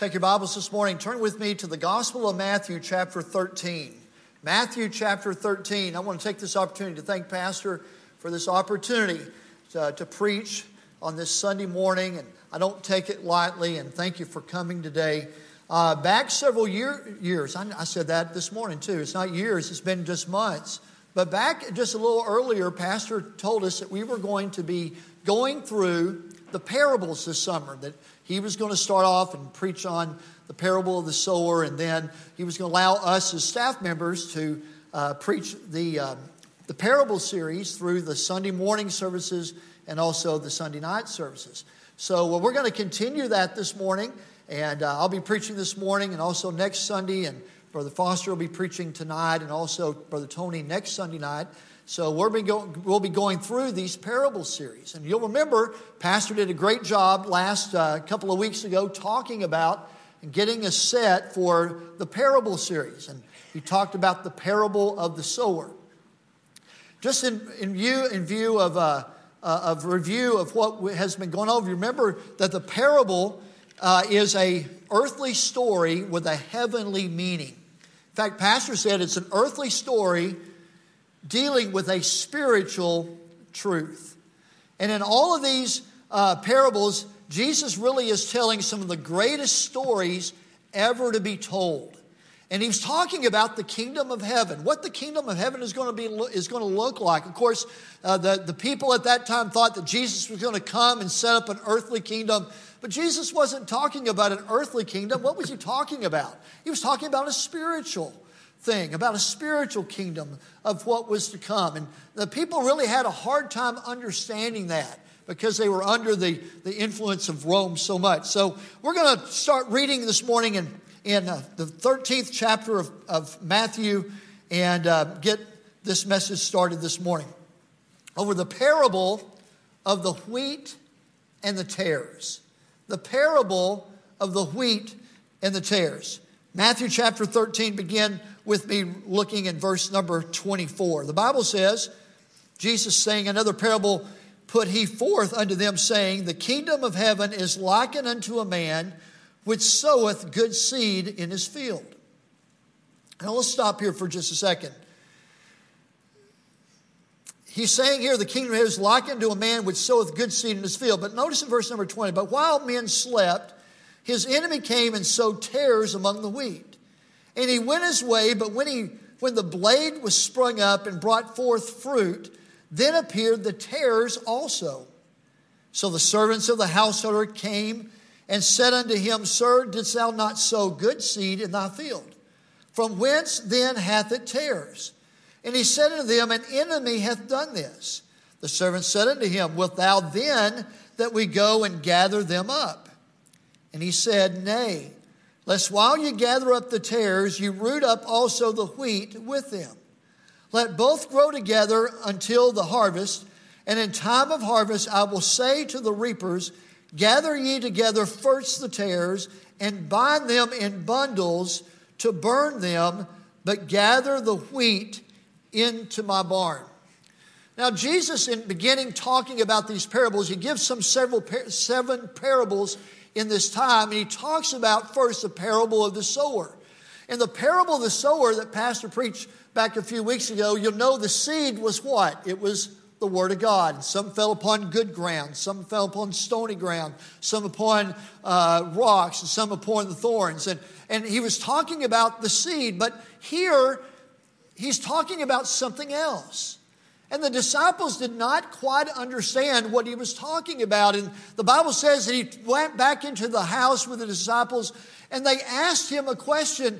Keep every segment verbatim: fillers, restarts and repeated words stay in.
Take your Bibles this morning. Turn with me to the Gospel of Matthew, chapter thirteen. Matthew, chapter thirteen. I want to take this opportunity to thank Pastor for this opportunity to, to preach on this Sunday morning. And I don't take it lightly, and thank you for coming today. Uh, back several year, years, I, I said that this morning too. It's not years, it's been just months. But back just a little earlier, Pastor told us that we were going to be going through the parables this summer, that he was going to start off and preach on the parable of the sower, and then he was going to allow us as staff members to uh, preach the, uh, the parable series through the Sunday morning services and also the Sunday night services. So well, we're going to continue that this morning, and uh, I'll be preaching this morning and also next Sunday, and Brother Foster will be preaching tonight, and also Brother Tony next Sunday night. So we'll be, go, we'll be going through these parable series. And you'll remember, Pastor did a great job last uh, couple of weeks ago talking about and getting us set for the parable series. And he talked about the parable of the sower. Just in, in view in view of uh, uh, of review of what has been going on, remember that the parable uh, is a earthly story with a heavenly meaning. In fact, Pastor said it's an earthly story dealing with a spiritual truth. And in all of these uh, parables, Jesus really is telling some of the greatest stories ever to be told. And he's talking about the kingdom of heaven, what the kingdom of heaven is going to be is going to look like. Of course, uh, the, the people at that time thought that Jesus was going to come and set up an earthly kingdom. But Jesus wasn't talking about an earthly kingdom. What was he talking about? He was talking about a spiritual thing, about a spiritual kingdom of what was to come. And the people really had a hard time understanding that because they were under the, the influence of Rome so much. So we're going to start reading this morning in, in uh, the thirteenth chapter of, of Matthew and uh, get this message started this morning. Over the parable of the wheat and the tares. The parable of the wheat and the tares. Matthew chapter thirteen, begin with me looking in verse number twenty-four. The Bible says, Jesus saying another parable put he forth unto them, saying, the kingdom of heaven is likened unto a man which soweth good seed in his field. Now let's stop here for just a second. He's saying here the kingdom of heaven is likened to a man which soweth good seed in his field. But notice in verse number twenty, but while men slept, his enemy came and sowed tares among the wheat. And he went his way, but when he when the blade was sprung up and brought forth fruit, then appeared the tares also. So the servants of the householder came and said unto him, Sir, didst thou not sow good seed in thy field? From whence then hath it tares? And he said unto them, An enemy hath done this. The servants said unto him, Wilt thou then that we go and gather them up? And he said, Nay, lest while you gather up the tares, you root up also the wheat with them. Let both grow together until the harvest, and in time of harvest I will say to the reapers, Gather ye together first the tares, and bind them in bundles to burn them, but gather the wheat into my barn. Now Jesus, in beginning talking about these parables, he gives some several seven parables in this time, and he talks about first the parable of the sower. In the parable of the sower that Pastor preached back a few weeks ago, you'll know the seed was what? It was the Word of God. Some fell upon good ground, some fell upon stony ground, some upon uh, rocks, and some upon the thorns. And, and he was talking about the seed, but here he's talking about something else. And the disciples did not quite understand what he was talking about. And the Bible says that he went back into the house with the disciples and they asked him a question.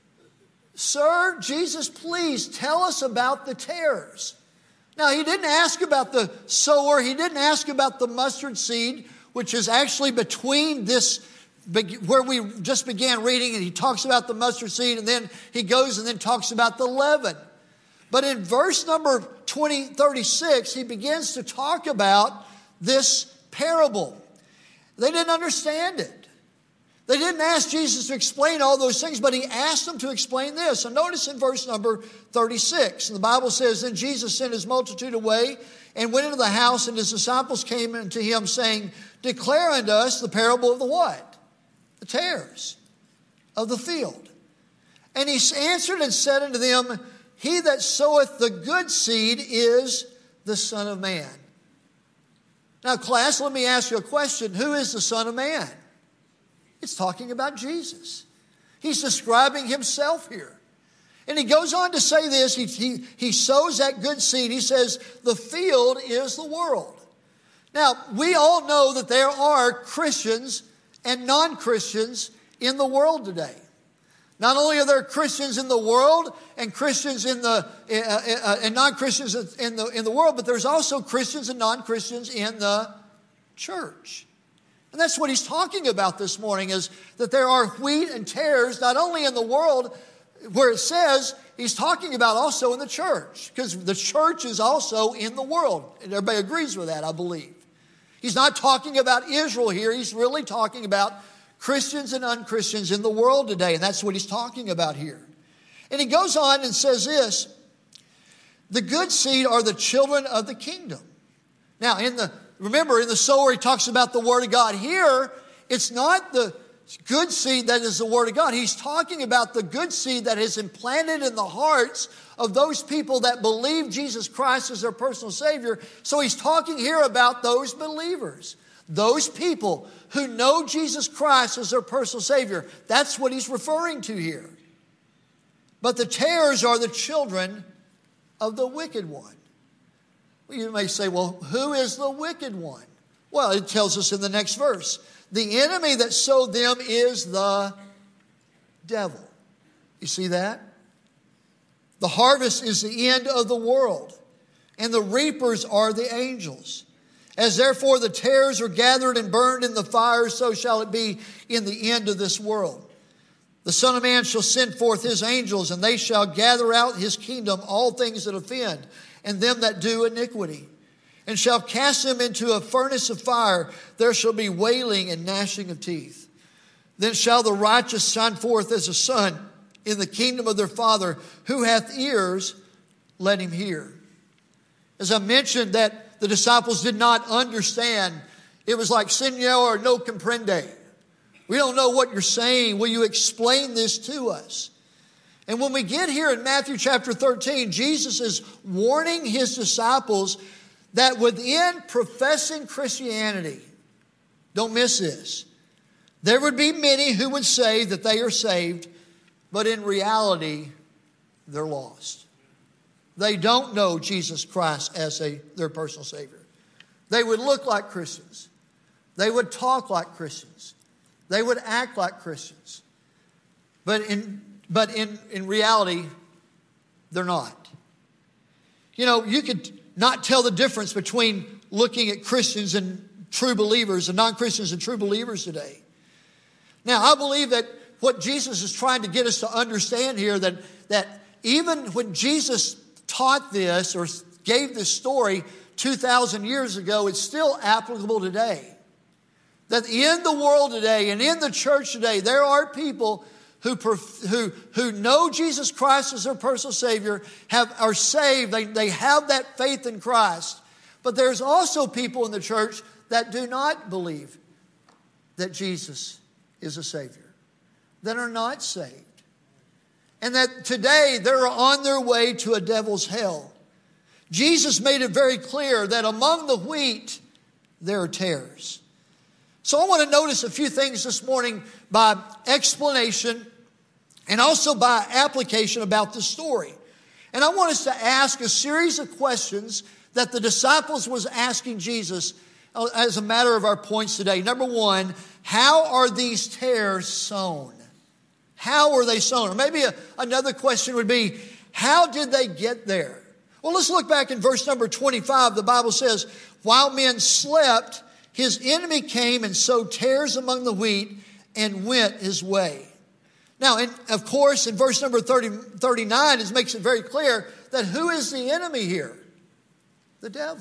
Sir, Jesus, please tell us about the tares. Now, he didn't ask about the sower. He didn't ask about the mustard seed, which is actually between this, where we just began reading, and he talks about the mustard seed, and then he goes and then talks about the leaven. But in verse number twenty, thirty-six, he begins to talk about this parable. They didn't understand it. They didn't ask Jesus to explain all those things, but he asked them to explain this. And notice in verse number thirty-six, the Bible says, Then Jesus sent his multitude away and went into the house, and his disciples came unto him, saying, Declare unto us the parable of the what? The tares of the field. And he answered and said unto them, He that soweth the good seed is the Son of Man. Now, class, let me ask you a question. Who is the Son of Man? It's talking about Jesus. He's describing himself here. And he goes on to say this. He, he, he sows that good seed. He says, the field is the world. Now, we all know that there are Christians and non-Christians in the world today. Not only are there Christians in the world and Christians in the uh, uh, and non-Christians in the in the world, but there's also Christians and non-Christians in the church. And that's what he's talking about this morning, is that there are wheat and tares not only in the world where it says, he's talking about also in the church, because the church is also in the world. And everybody agrees with that, I believe. He's not talking about Israel here. He's really talking about Christians and unchristians in the world today. And that's what he's talking about here. And he goes on and says this, the good seed are the children of the kingdom. Now, in the remember, in the sower, he talks about the word of God. Here, it's not the good seed that is the word of God. He's talking about the good seed that is implanted in the hearts of those people that believe Jesus Christ as their personal Savior. So he's talking here about those believers. Those people who know Jesus Christ as their personal Savior. That's what he's referring to here. But the tares are the children of the wicked one. Well, you may say, well, who is the wicked one? Well, it tells us in the next verse. The enemy that sowed them is the devil. You see that? The harvest is the end of the world, and the reapers are the angels. As therefore the tares are gathered and burned in the fire, so shall it be in the end of this world. The Son of Man shall send forth his angels, and they shall gather out his kingdom all things that offend, and them that do iniquity, and shall cast them into a furnace of fire. There shall be wailing and gnashing of teeth. Then shall the righteous shine forth as the sun in the kingdom of their Father. Who hath ears, let him hear. As I mentioned, that the disciples did not understand. It was like, Señor, no comprende. We don't know what you're saying. Will you explain this to us? And when we get here in Matthew chapter thirteen, Jesus is warning his disciples that within professing Christianity, don't miss this, there would be many who would say that they are saved, but in reality, they're lost. They don't know Jesus Christ as a, their personal Savior. They would look like Christians. They would talk like Christians. They would act like Christians. But in, but in, in reality, they're not. You know, you could not tell the difference between looking at Christians and true believers and non-Christians and true believers today. Now, I believe that what Jesus is trying to get us to understand here, that, that even when Jesus taught this or gave this story two thousand years ago, it's still applicable today. That in the world today and in the church today, there are people who, who, who know Jesus Christ as their personal Savior, have, are saved, they, they have that faith in Christ. But there's also people in the church that do not believe that Jesus is a Savior, that are not saved. And that today they're on their way to a devil's hell. Jesus made it very clear that among the wheat, there are tares. So I want to notice a few things this morning by explanation and also by application about this story. And I want us to ask a series of questions that the disciples was asking Jesus as a matter of our points today. Number one, how are these tares sown? How are they sown? Or maybe a, another question would be, how did they get there? Well, let's look back in verse number twenty-five. The Bible says, while men slept, his enemy came and sowed tares among the wheat and went his way. Now, in, of course, in verse number thirty, thirty-nine, it makes it very clear that who is the enemy here? The devil.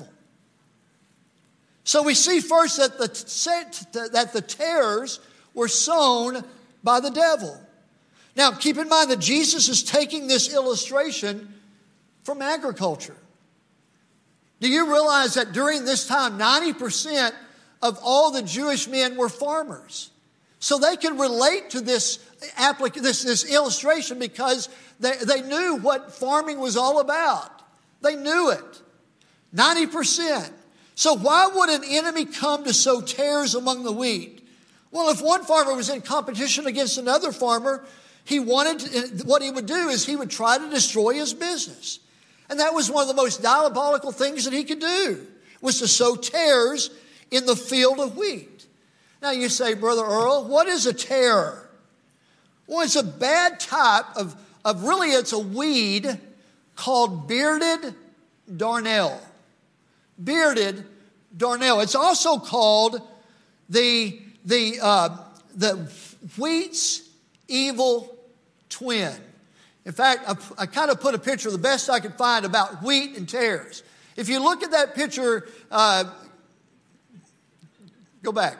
So we see first that the, that the tares were sown by the devil. Now, keep in mind that Jesus is taking this illustration from agriculture. Do you realize that during this time, ninety percent of all the Jewish men were farmers? So they could relate to this, applic- this, this illustration because they, they knew what farming was all about. They knew it. ninety percent. So why would an enemy come to sow tares among the wheat? Well, if one farmer was in competition against another farmer, he wanted to, what he would do is he would try to destroy his business. And that was one of the most diabolical things that he could do, was to sow tares in the field of wheat. Now you say, Brother Earl, what is a tare? Well, it's a bad type of, of really it's a weed called bearded darnel. Bearded darnel. It's also called the, the, uh, the wheat's evil twin. In fact, I, I kind of put a picture, the best I could find, about wheat and tares. If you look at that picture, uh, go back.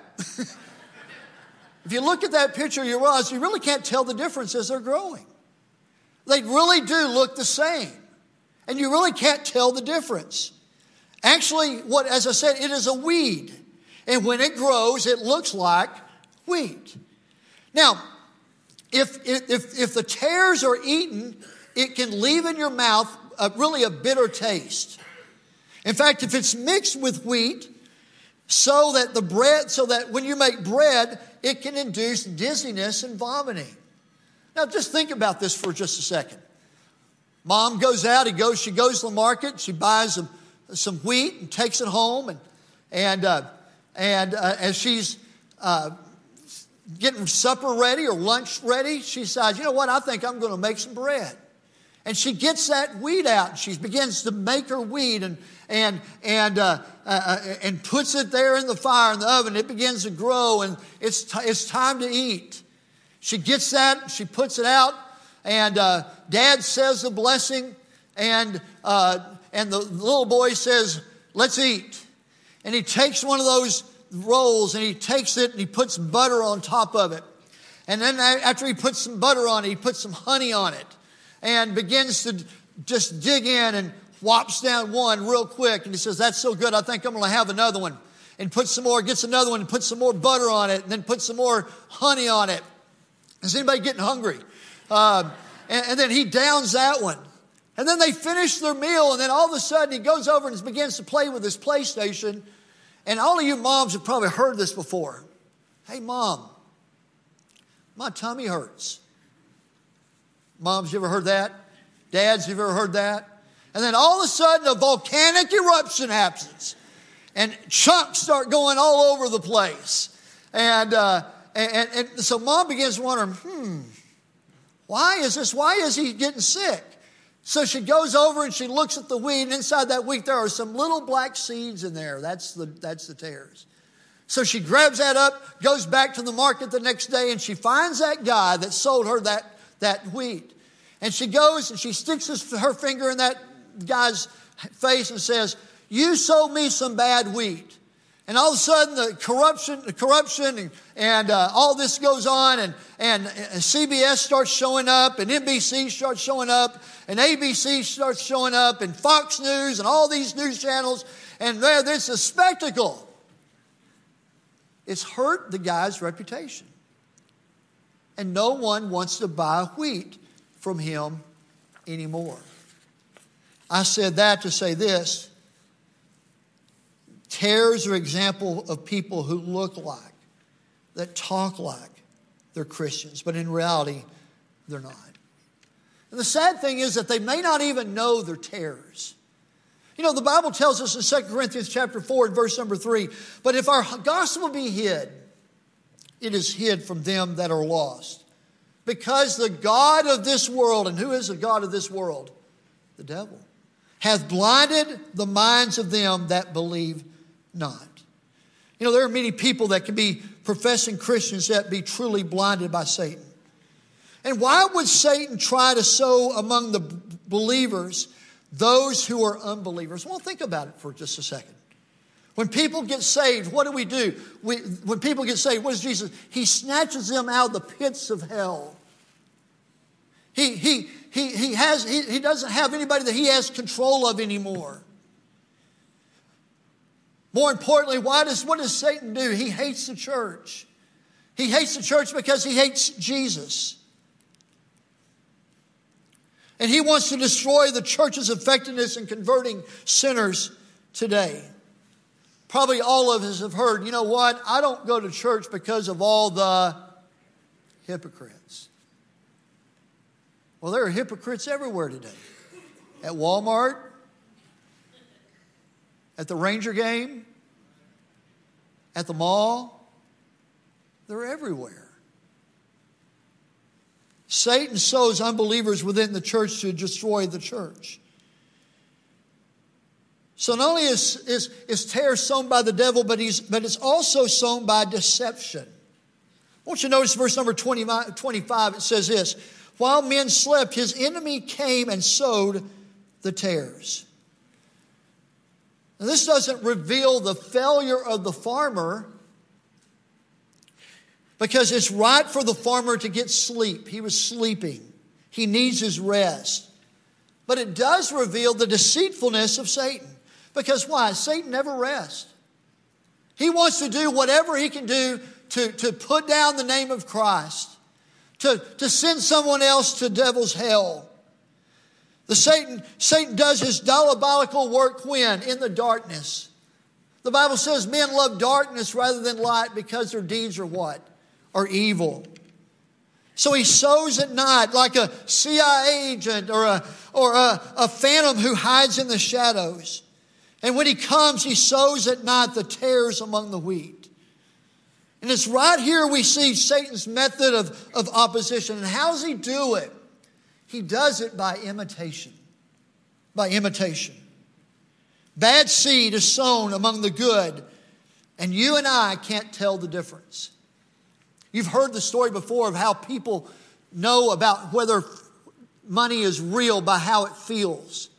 If you look at that picture, you realize you really can't tell the difference as they're growing. They really do look the same. And you really can't tell the difference. Actually, what, as I said, it is a weed. And when it grows, it looks like wheat. Now, if, if, if the tares are eaten, it can leave in your mouth a, really a bitter taste. In fact, if it's mixed with wheat, so that the bread, so that when you make bread, it can induce dizziness and vomiting. Now, just think about this for just a second. Mom goes out, he goes, she goes to the market, she buys some, some wheat and takes it home, and and uh, and uh, as she's uh, getting supper ready or lunch ready, she decides, you know what, I think I'm going to make some bread. And she gets that wheat out. She begins to make her wheat and and and uh, uh, and puts it there in the fire in the oven. It begins to grow, and it's t- it's time to eat. She gets that, she puts it out, and uh, Dad says the blessing, and uh, and the little boy says, "Let's eat." And he takes one of those rolls and he takes it and he puts butter on top of it. And then after he puts some butter on it, he puts some honey on it. And begins to just dig in and whops down one real quick. And he says, that's so good, I think I'm going to have another one. And puts some more, gets another one and puts some more butter on it. And then puts some more honey on it. Is anybody getting hungry? Uh, and, and then he downs that one. And then they finish their meal. And then all of a sudden he goes over and begins to play with his PlayStation. And all of you moms have probably heard this before. Hey, Mom, my tummy hurts. Moms, you ever heard that? Dads, you ever heard that? And then all of a sudden a volcanic eruption happens. And chunks start going all over the place. And, uh, and, and so Mom begins wondering, hmm, why is this? Why is he getting sick? So she goes over and she looks at the wheat. And inside that wheat there are some little black seeds in there. That's the, that's the tares. So she grabs that up, goes back to the market the next day, and she finds that guy that sold her that that wheat. And she goes and she sticks his, her finger in that guy's face and says, you sold me some bad wheat. And all of a sudden the corruption, the corruption and, and uh, all this goes on, and, and, and C B S starts showing up, and N B C starts showing up, and A B C starts showing up, and Fox News and all these news channels, and there, there's a spectacle. It's hurt the guy's reputation. And no one wants to buy wheat from him anymore. I said that to say this. Tares are an example of people who look like, that talk like they're Christians, but in reality, they're not. And the sad thing is that they may not even know they're tares. You know, the Bible tells us in Second Corinthians chapter four and verse number three, but if our gospel be hid, it is hid from them that are lost. Because the God of this world, and who is the God of this world? The devil. Hath blinded the minds of them that believe not. You know, there are many people that can be professing Christians that be truly blinded by Satan. And why would Satan try to sow among the believers those who are unbelievers? Well, think about it for just a second. When people get saved, what do we do? We, when people get saved, what does Jesus? He snatches them out of the pits of hell. He, he, he, he, has, he, he doesn't have anybody that he has control of anymore. More importantly, why does, what does Satan do? He hates the church. He hates the church because he hates Jesus. And he wants to destroy the church's effectiveness in converting sinners today. Probably all of us have heard, you know what? I don't go to church because of all the hypocrites. Well, there are hypocrites everywhere today. At Walmart, at the Ranger game, at the mall. They're everywhere. Satan sows unbelievers within the church to destroy the church. So not only is, is, is terror sown by the devil, but, he's, but it's also sown by deception. I want you to notice verse number twenty-five. It says this: while men slept, his enemy came and sowed the tares. Now, this doesn't reveal the failure of the farmer, because it's right for the farmer to get sleep. He was sleeping. He needs his rest. But it does reveal the deceitfulness of Satan. Because why? Satan never rests. He wants to do whatever he can do to, to put down the name of Christ, to, to send someone else to devil's hell. The Satan, Satan does his diabolical work when? In the darkness. The Bible says men love darkness rather than light because their deeds are what? Are evil. So he sows at night like a C I A agent or a, or a, a phantom who hides in the shadows. And when he comes, he sows at night the tares among the wheat. And it's right here we see Satan's method of, of opposition. And how does he do it? He does it by imitation. By imitation. Bad seed is sown among the good, and you and I can't tell the difference. You've heard the story before of how people know about whether money is real by how it feels.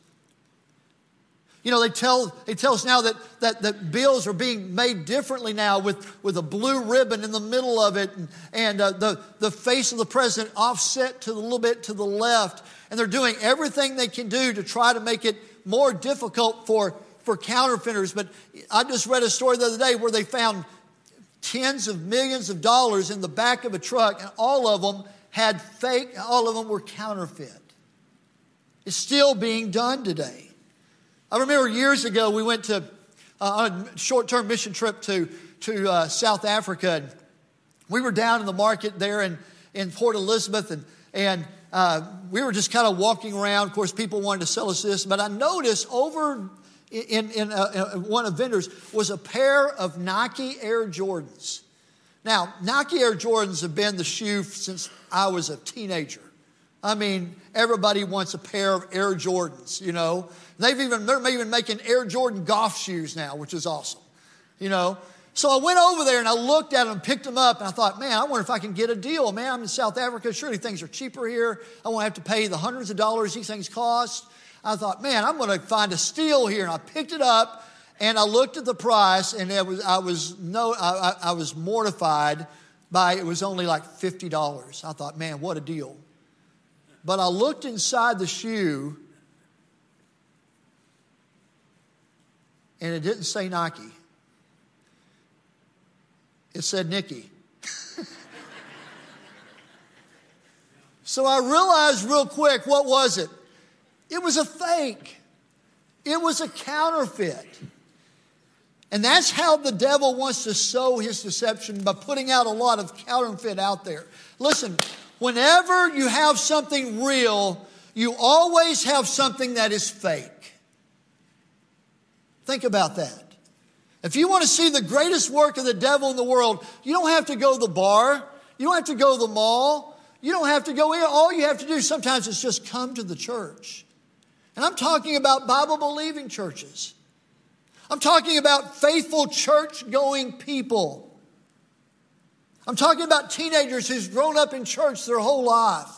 You know, they tell they tell us now that, that, that bills are being made differently now with, with a blue ribbon in the middle of it, and, and uh, the, the face of the president offset to a little bit to the left. And they're doing everything they can do to try to make it more difficult for, for counterfeiters. But I just read a story the other day where they found tens of millions of dollars in the back of a truck, and all of them had fake, all of them were counterfeit. It's still being done today. I remember years ago we went to uh, on a short-term mission trip to, to uh, South Africa. And we were down in the market there in, in Port Elizabeth, and, and uh, we were just kind of walking around. Of course, people wanted to sell us this, but I noticed over in, in, uh, in one of the vendors was a pair of Nike Air Jordans. Now, Nike Air Jordans have been the shoe since I was a teenager. I mean, everybody wants a pair of Air Jordans, you know. They've even, they're even making Air Jordan golf shoes now, which is awesome, you know. So I went over there and I looked at them and picked them up, and I thought, man, I wonder if I can get a deal. Man, I'm in South Africa. Surely things are cheaper here. I won't have to pay the hundreds of dollars these things cost. I thought, man, I'm going to find a steal here. And I picked it up and I looked at the price, and it was, I was no, I, I was mortified by it was only like fifty dollars. I thought, man, what a deal. But I looked inside the shoe, and it didn't say Nike. It said Nikki. So I realized real quick, what was it? It was a fake. It was a counterfeit. And that's how the devil wants to sow his deception, by putting out a lot of counterfeit out there. Listen, whenever you have something real, you always have something that is fake. Think about that. If you want to see the greatest work of the devil in the world, you don't have to go to the bar. You don't have to go to the mall. You don't have to go in. All you have to do sometimes is just come to the church. And I'm talking about Bible-believing churches. I'm talking about faithful church-going people. I'm talking about teenagers who've grown up in church their whole life.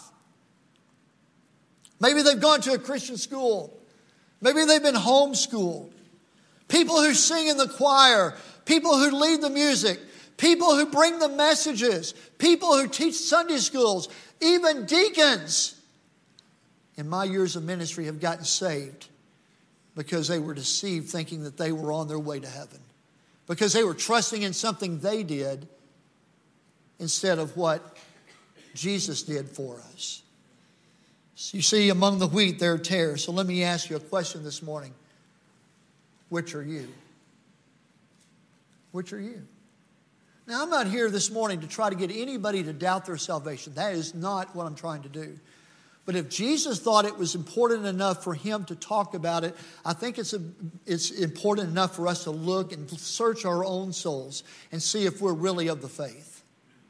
Maybe they've gone to a Christian school. Maybe they've been homeschooled. People who sing in the choir. People who lead the music. People who bring the messages. People who teach Sunday schools. Even deacons in my years of ministry have gotten saved because they were deceived, thinking that they were on their way to heaven. Because they were trusting in something they did instead of what Jesus did for us. So you see, among the wheat there are tares. So let me ask you a question this morning. Which are you? Which are you? Now, I'm not here this morning to try to get anybody to doubt their salvation. That is not what I'm trying to do. But if Jesus thought it was important enough for him to talk about it, I think it's, a, it's important enough for us to look and search our own souls and see if we're really of the faith.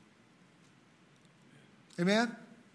Amen?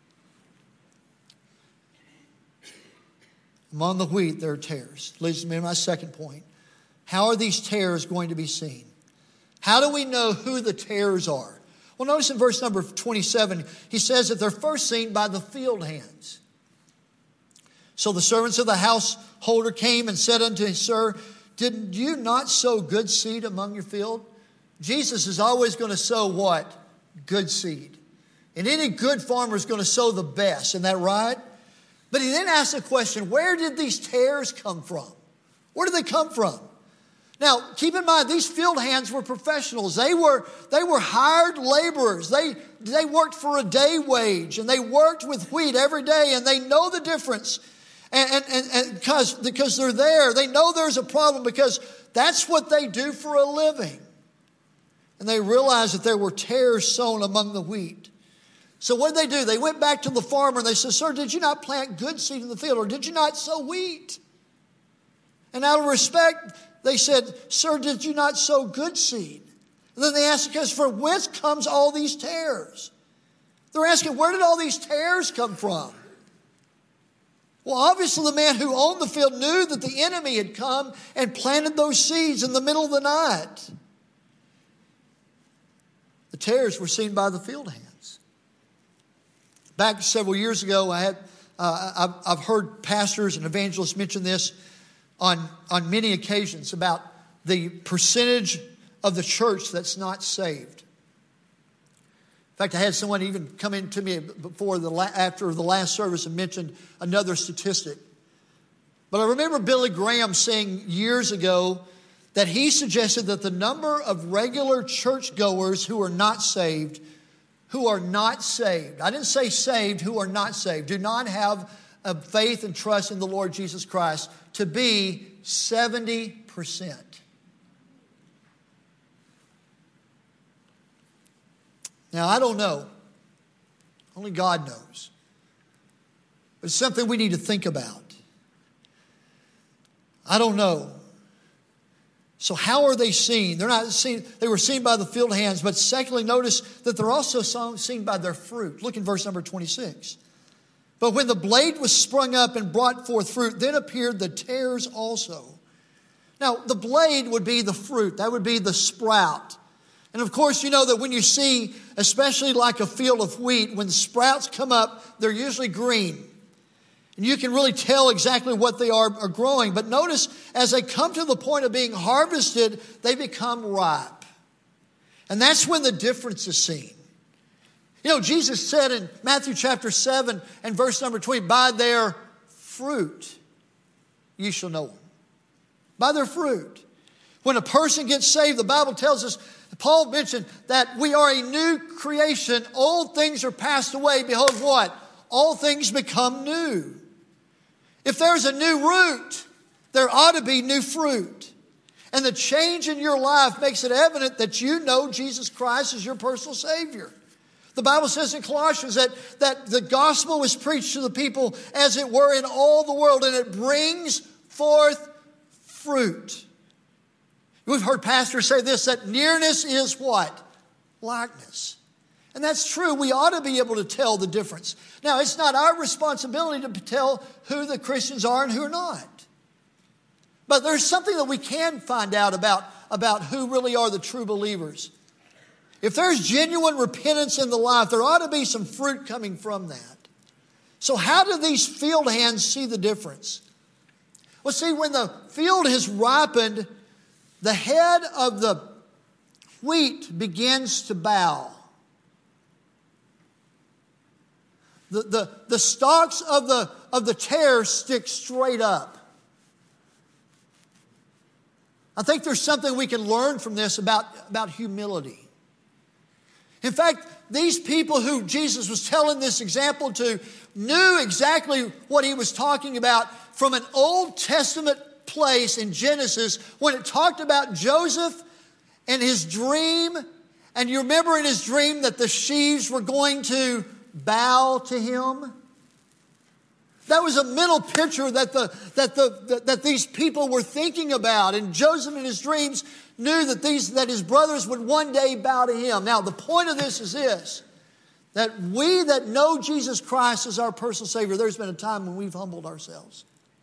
Among the wheat, there are tares. Leads me to my second point. How are these tares going to be seen? How do we know who the tares are? Well, notice in verse number twenty-seven, he says that they're first seen by the field hands. So the servants of the householder came and said unto him, Sir, did you not sow good seed among your field? Jesus is always going to sow what? Good seed. And any good farmer is going to sow the best. Isn't that right? But he then asks the question, where did these tares come from? Where did they come from? Now, keep in mind, these field hands were professionals. They were, they were hired laborers. They, they worked for a day wage, and they worked with wheat every day, and they know the difference. And, and, and, and because, because they're there, they know there's a problem because that's what they do for a living. And they realized that there were tares sown among the wheat. So what did they do? They went back to the farmer and they said, Sir, did you not plant good seed in the field, or did you not sow wheat? And out of respect, they said, Sir, did you not sow good seed? And then they asked, because from whence comes all these tares? They're asking, where did all these tares come from? Well, obviously the man who owned the field knew that the enemy had come and planted those seeds in the middle of the night. The tares were seen by the field hands. Back several years ago, I had uh, I've, I've heard pastors and evangelists mention this on, on many occasions about the percentage of the church that's not saved. In fact, I had someone even come in to me before the after the last service and mentioned another statistic. But I remember Billy Graham saying years ago that he suggested that the number of regular churchgoers who are not saved, who are not saved, I didn't say saved, who are not saved, do not have a faith and trust in the Lord Jesus Christ, to be seventy percent. Now, I don't know. Only God knows. But it's something we need to think about. I don't know. So how are they seen? They're not seen. They were seen by the field hands, but secondly, notice that they're also seen by their fruit. Look in verse number twenty-six. But when the blade was sprung up and brought forth fruit, then appeared the tares also. Now, the blade would be the fruit. That would be the sprout. And of course, you know that when you see, especially like a field of wheat, when the sprouts come up, they're usually green. And you can really tell exactly what they are, are growing. But notice, as they come to the point of being harvested, they become ripe. And that's when the difference is seen. You know, Jesus said in Matthew chapter seven and verse number twenty, by their fruit you shall know them. By their fruit. When a person gets saved, the Bible tells us, Paul mentioned that we are a new creation. Old things are passed away. Behold what? All things become new. If there's a new root, there ought to be new fruit. And the change in your life makes it evident that you know Jesus Christ as your personal Savior. The Bible says in Colossians that, that the gospel was preached to the people as it were in all the world, and it brings forth fruit. We've heard pastors say this, that nearness is what? Likeness. And that's true. We ought to be able to tell the difference. Now, it's not our responsibility to tell who the Christians are and who are not. But there's something that we can find out about, about who really are the true believers. If there's genuine repentance in the life, there ought to be some fruit coming from that. So how do these field hands see the difference? Well, see, when the field has ripened, the head of the wheat begins to bow. The, the, the stalks of the, of the tares stick straight up. I think there's something we can learn from this about, about humility. In fact, these people who Jesus was telling this example to knew exactly what he was talking about from an Old Testament place in Genesis when it talked about Joseph and his dream. And you remember in his dream that the sheaves were going to bow to him? That was a mental picture that the that the that these people were thinking about. And Joseph in his dreams knew that these that his brothers would one day bow to him. Now, the point of this is this, that we that know Jesus Christ as our personal Savior, there's been a time when we've humbled ourselves.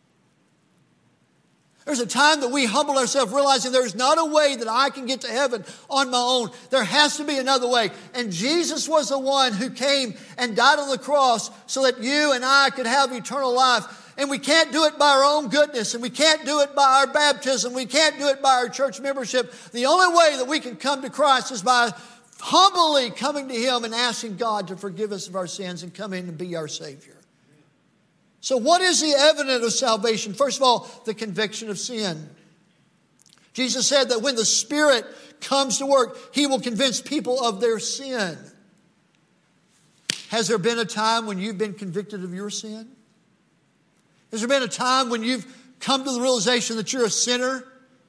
There's a time that we humble ourselves, realizing there's not a way that I can get to heaven on my own. There has to be another way. And Jesus was the one who came and died on the cross so that you and I could have eternal life. And we can't do it by our own goodness, and we can't do it by our baptism. We can't do it by our church membership. The only way that we can come to Christ is by humbly coming to Him and asking God to forgive us of our sins and come in and be our Savior. So what is the evidence of salvation? First of all, the conviction of sin. Jesus said that when the Spirit comes to work, He will convince people of their sin. Has there been a time when you've been convicted of your sin? Has there been a time when you've come to the realization that you're a sinner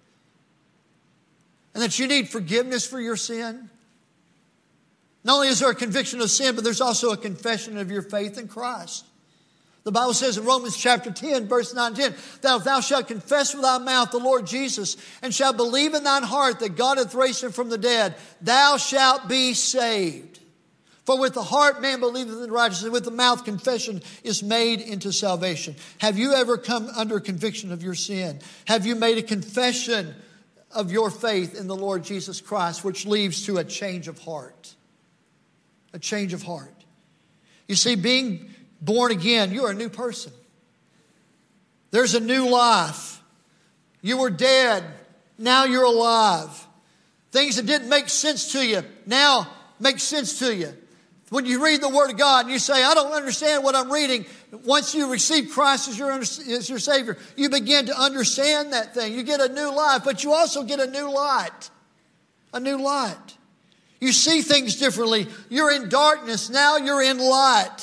and that you need forgiveness for your sin? Not only is there a conviction of sin, but there's also a confession of your faith in Christ. The Bible says in Romans chapter ten, verse nine and ten, that if thou shalt confess with thy mouth the Lord Jesus, and shalt believe in thine heart that God hath raised him from the dead, thou shalt be saved. For with the heart man believeth in righteousness, and with the mouth confession is made into salvation. Have you ever come under conviction of your sin? Have you made a confession of your faith in the Lord Jesus Christ, which leads to a change of heart? A change of heart. You see, being born again, you're a new person. There's a new life. You were dead. Now you're alive. Things that didn't make sense to you now make sense to you. When you read the Word of God and you say, I don't understand what I'm reading, once you receive Christ as your, as your Savior, you begin to understand that thing. You get a new life, but you also get a new light. A new light. You see things differently. You're in darkness. Now you're in light.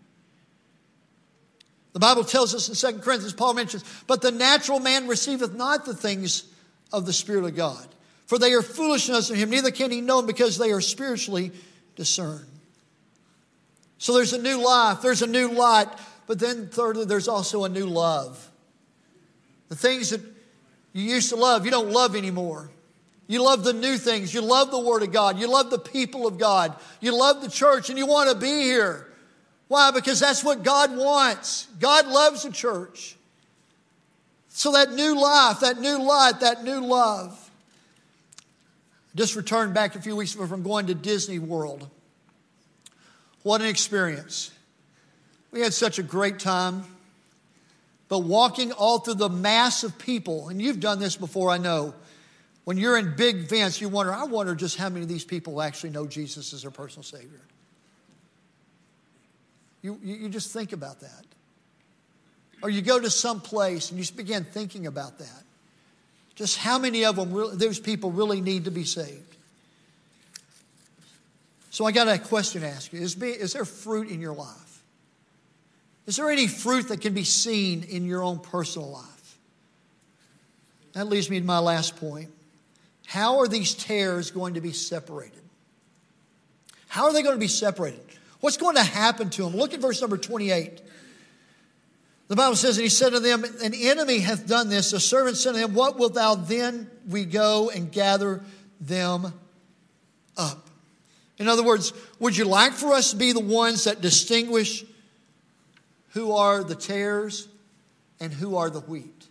The Bible tells us in Second Corinthians, Paul mentions, but the natural man receiveth not the things of the Spirit of God, for they are foolishness in him, neither can he know them because they are spiritually discerned. So there's a new life, there's a new light, but then thirdly, there's also a new love. The things that you used to love, you don't love anymore. You love the new things. You love the Word of God. You love the people of God. You love the church, and you want to be here. Why? Because that's what God wants. God loves the church. So that new life, that new light, that new love. Just returned back a few weeks ago from going to Disney World. What an experience. We had such a great time. But walking all through the mass of people, and you've done this before, I know. When you're in big events, you wonder, I wonder just how many of these people actually know Jesus as their personal Savior. You, you just think about that. Or you go to some place and you just begin thinking about that. Just how many of them, really, those people really need to be saved. So I got a question to ask you. Is, is there fruit in your life? Is there any fruit that can be seen in your own personal life? That leads me to my last point. How are these tares going to be separated? How are they going to be separated? What's going to happen to them? Look at verse number twenty-eight. The Bible says, and he said to them, an enemy hath done this. The servant said to him, what wilt thou then? We go and gather them up. In other words, would you like for us to be the ones that distinguish who are the tares and who are the wheat?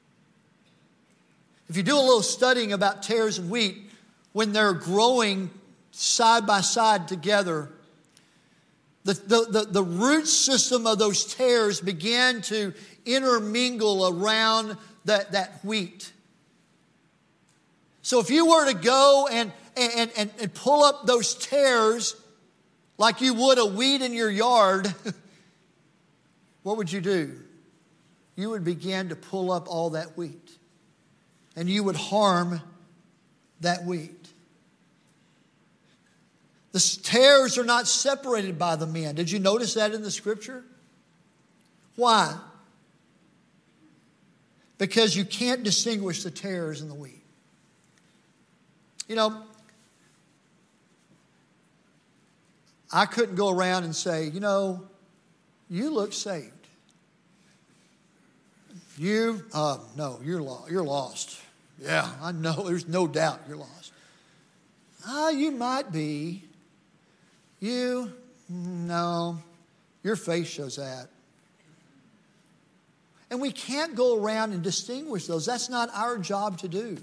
If you do a little studying about tares and wheat, when they're growing side by side together, The, the, the, the root system of those tares began to intermingle around that, that wheat. So if you were to go and, and, and, and pull up those tares like you would a weed in your yard, what would you do? You would begin to pull up all that wheat. And you would harm that wheat. The tares are not separated by the men. Did you notice that in the scripture? Why? Because you can't distinguish the tares and the wheat. You know, I couldn't go around and say, you know, you look saved. You, uh, no, you're, lo- you're lost. Yeah, I know. There's no doubt you're lost. Ah, you might be. You, no, your face shows that. And we can't go around and distinguish those. That's not our job to do.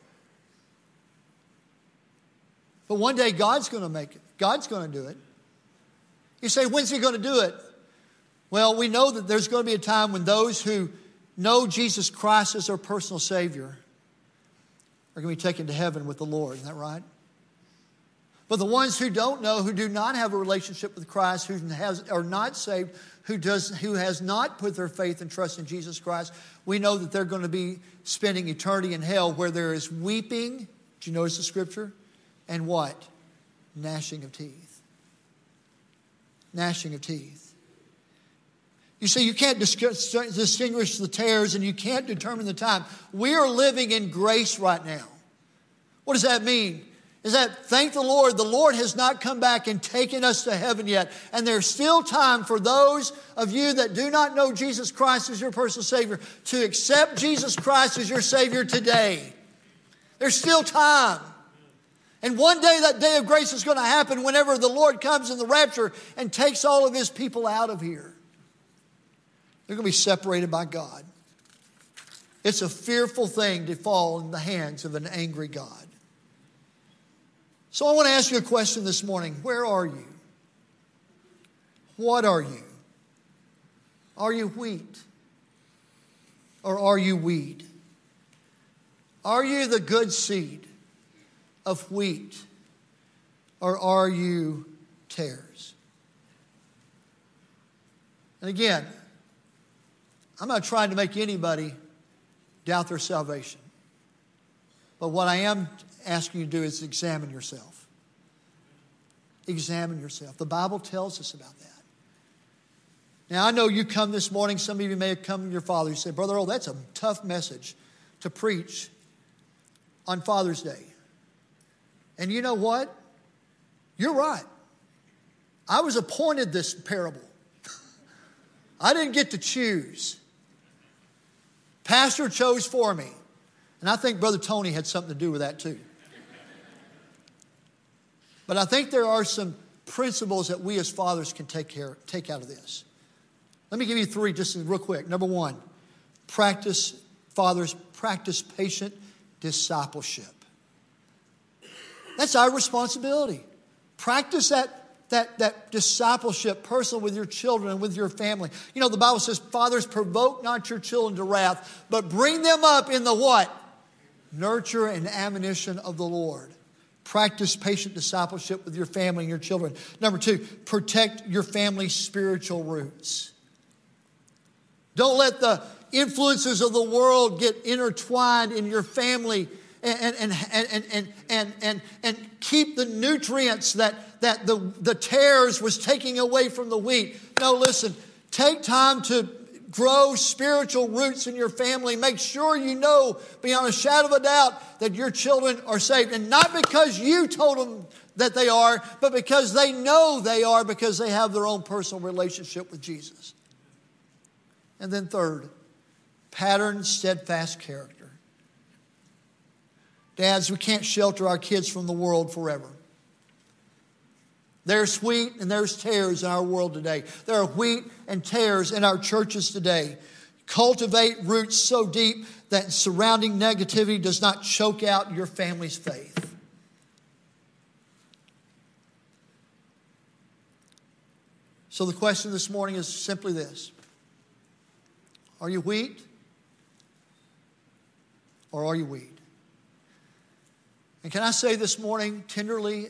But one day God's going to make it. God's going to do it. You say, when's He going to do it? Well, we know that there's going to be a time when those who know Jesus Christ as their personal Savior are going to be taken to heaven with the Lord. Isn't that right? But the ones who don't know, who do not have a relationship with Christ, who has, are not saved, who does, who has not put their faith and trust in Jesus Christ, we know that they're going to be spending eternity in hell where there is weeping. Did you notice the scripture? And what? Gnashing of teeth. Gnashing of teeth. You say you can't distinguish the tares and you can't determine the time. We are living in grace right now. What does that mean? Is that, thank the Lord, the Lord has not come back and taken us to heaven yet. And there's still time for those of you that do not know Jesus Christ as your personal Savior to accept Jesus Christ as your Savior today. There's still time. And one day that day of grace is going to happen whenever the Lord comes in the rapture and takes all of His people out of here. They're going to be separated by God. It's a fearful thing to fall in the hands of an angry God. So I want to ask you a question this morning. Where are you? What are you? Are you wheat? Or are you weed? Are you the good seed of wheat? Or are you tares? And again, I'm not trying to make anybody doubt their salvation. But what I am asking you to do is examine yourself. Examine yourself. The Bible tells us about that. Now, I know you come this morning, some of you may have come to your father. You say, Brother Earl, that's a tough message to preach on Father's Day. And you know what? You're right. I was appointed this parable. I didn't get to choose. Pastor chose for me. And I think Brother Tony had something to do with that too. But I think there are some principles that we as fathers can take care, take out of this. Let me give you three just real quick. Number one, practice, fathers, practice patient discipleship. That's our responsibility. Practice that, that, that discipleship personal with your children and with your family. You know, the Bible says, fathers, provoke not your children to wrath, but bring them up in the what? Nurture and admonition of the Lord. Practice patient discipleship with your family and your children. Number two, protect your family's spiritual roots. Don't let the influences of the world get intertwined in your family and, and, and, and, and, and, and, and keep the nutrients that, that the, the tares was taking away from the wheat. No, listen, take time to grow spiritual roots in your family. Make sure you know beyond a shadow of a doubt that your children are saved. And not because you told them that they are, but because they know they are, because they have their own personal relationship with Jesus. And then third, pattern steadfast character. Dads, we can't shelter our kids from the world forever. There's wheat and there's tares in our world today. There are wheat and tares in our churches today. Cultivate roots so deep that surrounding negativity does not choke out your family's faith. So the question this morning is simply this. Are you wheat or are you weed? And can I say this morning tenderly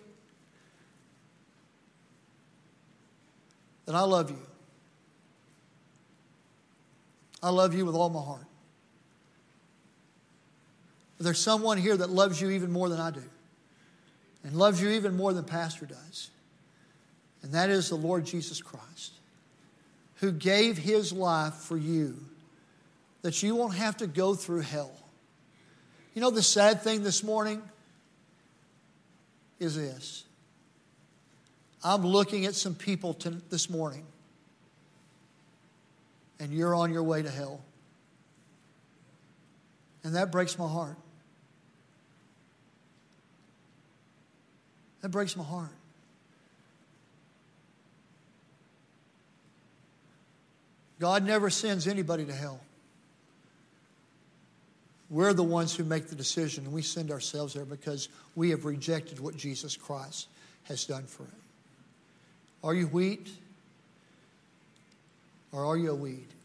that I love you. I love you with all my heart. But there's someone here that loves you even more than I do. And loves you even more than Pastor does. And that is the Lord Jesus Christ, who gave His life for you, that you won't have to go through hell. You know, the sad thing this morning is this. I'm looking at some people to, this morning, and you're on your way to hell. And that breaks my heart. That breaks my heart. God never sends anybody to hell. We're the ones who make the decision, and we send ourselves there because we have rejected what Jesus Christ has done for it. Are you wheat or are you a weed?